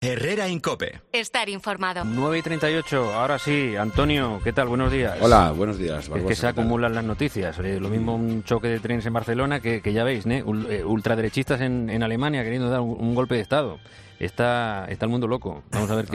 Herrera Incope. Estar informado. 9:38, ahora sí. Antonio, ¿qué tal? Buenos días. Hola, buenos días, Barbosa. Es que se acumulan las noticias. Lo mismo un choque de trenes en Barcelona que ya veis, ¿eh? Ultraderechistas en Alemania queriendo dar un golpe de Estado. Está el mundo loco. Vamos a ver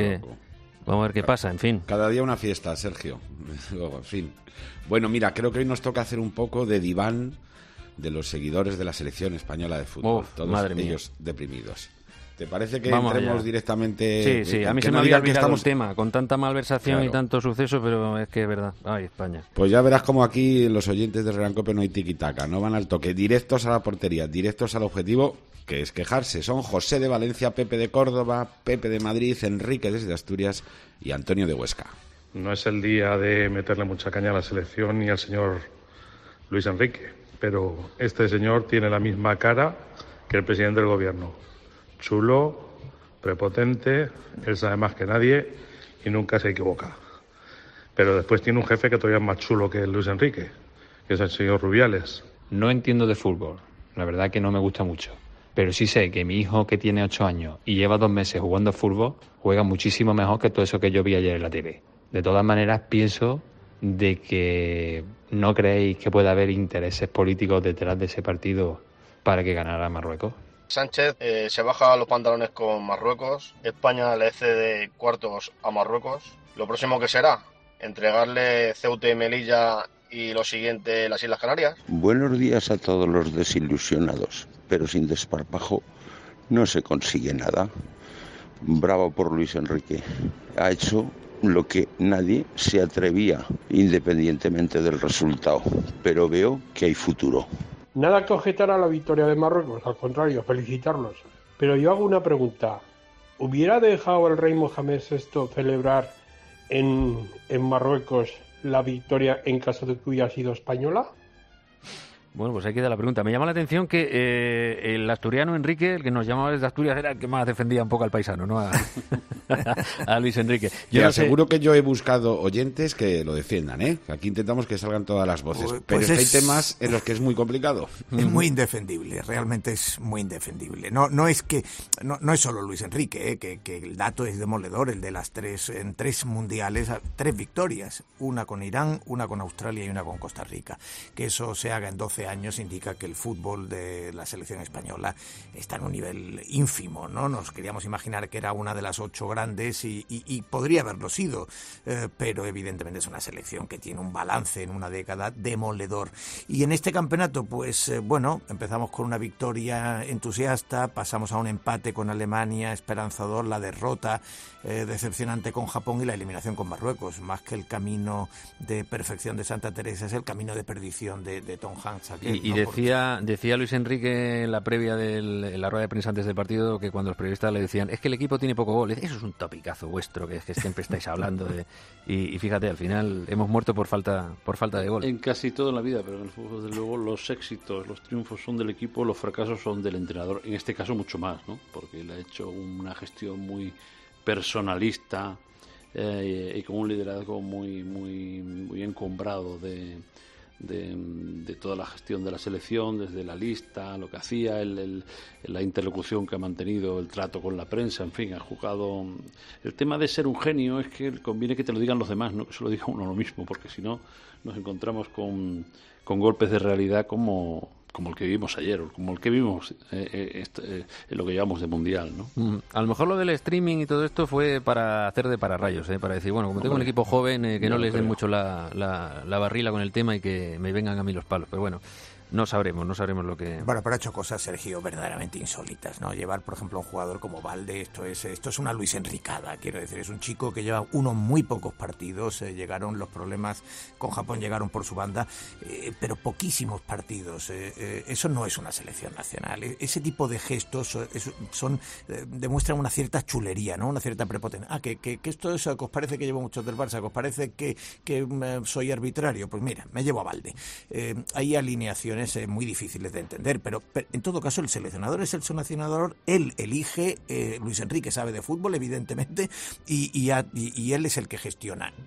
qué pasa, en fin. Cada día una fiesta, Sergio. Luego, en fin. Bueno, mira, creo que hoy nos toca hacer un poco de diván de los seguidores de la selección española de fútbol. Todos ellos deprimidos. ¿Te parece que entremos directamente? Sí, a mí se me había olvidado el tema, con tanta malversación y tanto suceso, pero es que es verdad. Ay, España. Pues ya verás como aquí los oyentes de Herrera Incope no hay tiquitaca, no van al toque, directos a la portería, directos al objetivo, que es quejarse. Son José de Valencia, Pepe de Córdoba, Pepe de Madrid, Enrique desde Asturias y Antonio de Huesca. No es el día de meterle mucha caña a la selección ni al señor Luis Enrique, pero este señor tiene la misma cara que el presidente del gobierno. Chulo, prepotente, él sabe más que nadie y nunca se equivoca. Pero después tiene un jefe que todavía es más chulo que Luis Enrique, que es el señor Rubiales. No entiendo de fútbol, la verdad que no me gusta mucho. Pero sí sé que mi hijo, que tiene 8 años y lleva 2 meses jugando fútbol, juega muchísimo mejor que todo eso que yo vi ayer en la TV. De todas maneras, pienso de que no creéis que pueda haber intereses políticos detrás de ese partido para que ganara Marruecos. Sánchez se baja los pantalones con Marruecos, España le cede cuartos a Marruecos. Lo próximo que será, entregarle Ceuta y Melilla y lo siguiente las Islas Canarias. Buenos días a todos los desilusionados, pero sin desparpajo no se consigue nada. Bravo por Luis Enrique, ha hecho lo que nadie se atrevía, independientemente del resultado, pero veo que hay futuro. Nada que objetar a la victoria de Marruecos, al contrario, felicitarlos. Pero yo hago una pregunta. ¿Hubiera dejado el rey Mohamed VI celebrar en Marruecos la victoria en caso de que hubiera sido española? Bueno, pues ahí queda la pregunta. Me llama la atención que el asturiano Enrique, el que nos llamaba desde Asturias, era el que más defendía un poco al paisano, ¿no? A Luis Enrique. Yo no seguro que yo he buscado oyentes que lo defiendan, ¿eh? Aquí intentamos que salgan todas las voces, pero hay temas en los que es muy complicado. Es muy indefendible, realmente es muy indefendible. No es solo Luis Enrique, que el dato es demoledor, el de las en 3 mundiales, 3 victorias, una con Irán, una con Australia y una con Costa Rica. Que eso se haga en 12 años indica que el fútbol de la selección española está en un nivel ínfimo, ¿no? Nos queríamos imaginar que era una de las 8 grandes y podría haberlo sido, pero evidentemente es una selección que tiene un balance en una década demoledor. Y en este campeonato, pues empezamos con una victoria entusiasta, pasamos a un empate con Alemania, esperanzador, la derrota decepcionante con Japón y la eliminación con Marruecos. Más que el camino de perfección de Santa Teresa, es el camino de perdición de Tom Hanks. Y decía Luis Enrique en la previa en la rueda de prensa antes del partido que cuando los periodistas le decían es que el equipo tiene poco gol, eso es un topicazo vuestro que siempre estáis hablando de... y fíjate, al final hemos muerto por falta de gol. En casi toda la vida, pero en el fútbol desde luego los éxitos, los triunfos son del equipo, los fracasos son del entrenador, en este caso mucho más, ¿no? Porque él ha hecho una gestión muy personalista y con un liderazgo muy encumbrado de toda la gestión de la selección, desde la lista, lo que hacía, la interlocución que ha mantenido, el trato con la prensa, en fin, ha jugado. El tema de ser un genio es que conviene que te lo digan los demás, no que se lo diga uno lo mismo, porque si no nos encontramos con golpes de realidad como el que vimos ayer, o como el que vimos en lo que llevamos de Mundial, ¿no? A lo mejor lo del streaming y todo esto fue para hacer de pararrayos, para decir, bueno, como tengo un equipo joven, que no les den mucho la barrila con el tema y que me vengan a mí los palos, pero bueno, no sabremos lo que... Bueno, pero ha hecho cosas, Sergio, verdaderamente insólitas, ¿no? Llevar, por ejemplo, a un jugador como Valde, esto es una Luis Enricada, quiero decir, es un chico que lleva unos muy pocos partidos, llegaron los problemas con Japón, llegaron por su banda, pero poquísimos partidos, eso no es una selección nacional, ese tipo de gestos demuestran una cierta chulería, ¿no? Una cierta prepotencia. Que esto es, que os parece que llevo muchos del Barça, que os parece que soy arbitrario, pues mira, me llevo a Valde. Hay alineaciones muy difíciles de entender, pero en todo caso el seleccionador es el seleccionador, él elige, Luis Enrique sabe de fútbol evidentemente y él es el que gestiona, y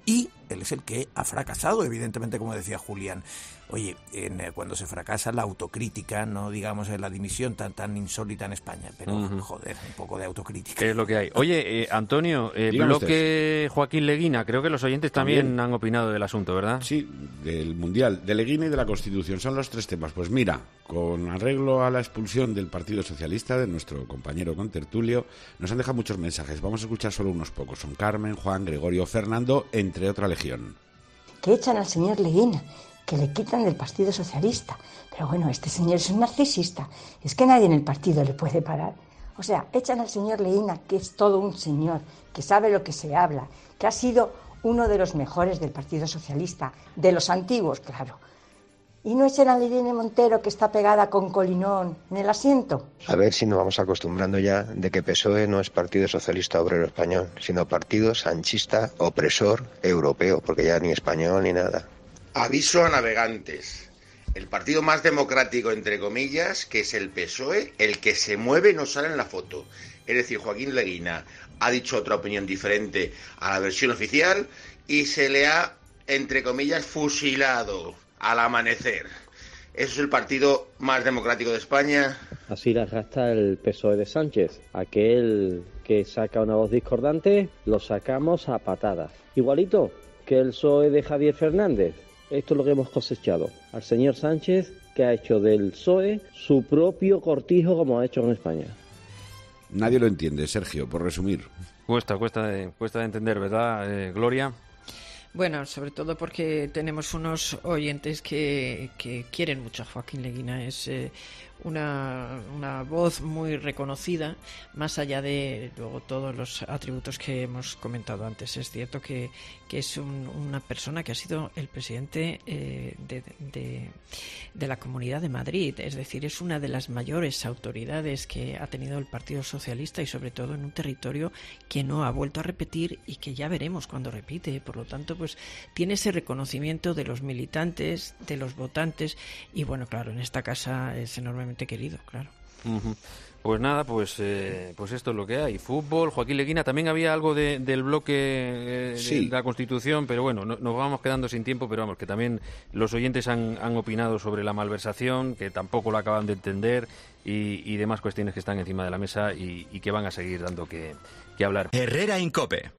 él es el que ha fracasado, evidentemente, como decía Julián. Oye, cuando se fracasa la autocrítica, no digamos en la dimisión tan insólita en España, pero joder, un poco de autocrítica. Es lo que hay. Oye, Antonio, bloque Joaquín Leguina, creo que los oyentes también han opinado del asunto, ¿verdad? Sí, del Mundial, de Leguina y de la Constitución, son los tres temas. Pues mira, con arreglo a la expulsión del Partido Socialista, de nuestro compañero contertulio, nos han dejado muchos mensajes. Vamos a escuchar solo unos pocos. Son Carmen, Juan, Gregorio, Fernando, entre otra legión. Que echan al señor Leguina, que le quitan del Partido Socialista. Pero bueno, este señor es un narcisista. Es que nadie en el partido le puede parar. O sea, echan al señor Leguina, que es todo un señor, que sabe lo que se habla, que ha sido uno de los mejores del Partido Socialista, de los antiguos, claro. ¿Y no echan a Irene Montero, que está pegada con Colinón en el asiento? A ver si nos vamos acostumbrando ya de que PSOE no es Partido Socialista Obrero Español, sino Partido Sanchista Opresor Europeo, porque ya ni español ni nada. Aviso a navegantes. El partido más democrático, entre comillas, que es el PSOE, el que se mueve no sale en la foto. Es decir, Joaquín Leguina ha dicho otra opinión diferente a la versión oficial y se le ha, entre comillas, fusilado al amanecer. ¿Eso es el partido más democrático de España? Así las gasta el PSOE de Sánchez. Aquel que saca una voz discordante, lo sacamos a patadas. Igualito que el PSOE de Javier Fernández. Esto es lo que hemos cosechado. Al señor Sánchez, que ha hecho del PSOE su propio cortijo, como ha hecho en España. Nadie lo entiende, Sergio, por resumir. Cuesta de entender, ¿verdad, Gloria? Bueno, sobre todo porque tenemos unos oyentes que quieren mucho a Joaquín Leguina. Es una voz muy reconocida, más allá de luego todos los atributos que hemos comentado antes. Es cierto que es una persona que ha sido el presidente de la Comunidad de Madrid, es decir, es una de las mayores autoridades que ha tenido el Partido Socialista y sobre todo en un territorio que no ha vuelto a repetir y que ya veremos cuando repite. Por lo tanto, pues tiene ese reconocimiento de los militantes, de los votantes y bueno, claro, en esta casa es enormemente querido, claro. Pues nada, pues esto es lo que hay. Fútbol, Joaquín Leguina, también había algo del bloque de la Constitución, pero bueno, nos vamos quedando sin tiempo, pero vamos, que también los oyentes han opinado sobre la malversación, que tampoco lo acaban de entender y demás cuestiones que están encima de la mesa y que van a seguir dando que hablar. Herrera en COPE.